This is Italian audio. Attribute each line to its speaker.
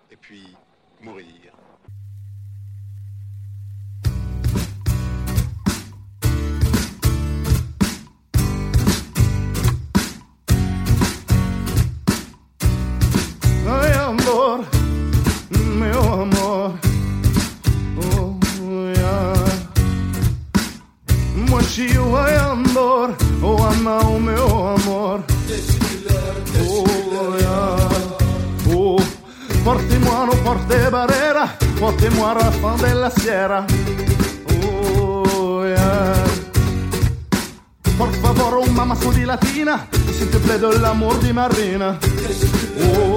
Speaker 1: et puis mourir.
Speaker 2: Ay, amor, meu amor, oh, yeah. Mochio, ai, amor, oh, ama, o meu amor, oh, yeah. Oh, porte-moi, no porte barrera, porte-moi, rafan della sierra, oh, yeah. Por favor, un mamazo di latina, s'il te plaît de l'amour di Marina, oh,